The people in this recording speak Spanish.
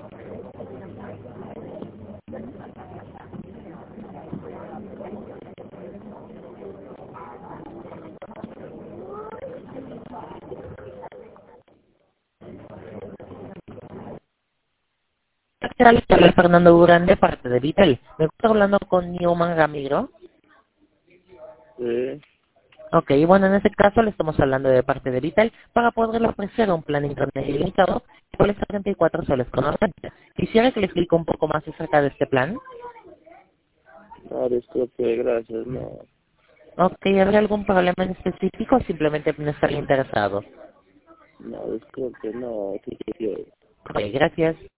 ¿Qué tal? Soy Fernando Durán de parte de Vitel. Me estoy hablando con Newman Ramiro. Sí. Ok, bueno, en este caso le estamos hablando de parte de Vitel para poderle ofrecer un plan de internet ilimitado por los 34 soles con 90. Quisiera que le explique un poco más acerca de este plan. No, disculpe, gracias, no. Ok, ¿habría algún problema en específico o simplemente no estaría interesado? No, disculpe, no, sí, sí, sí. Ok, gracias.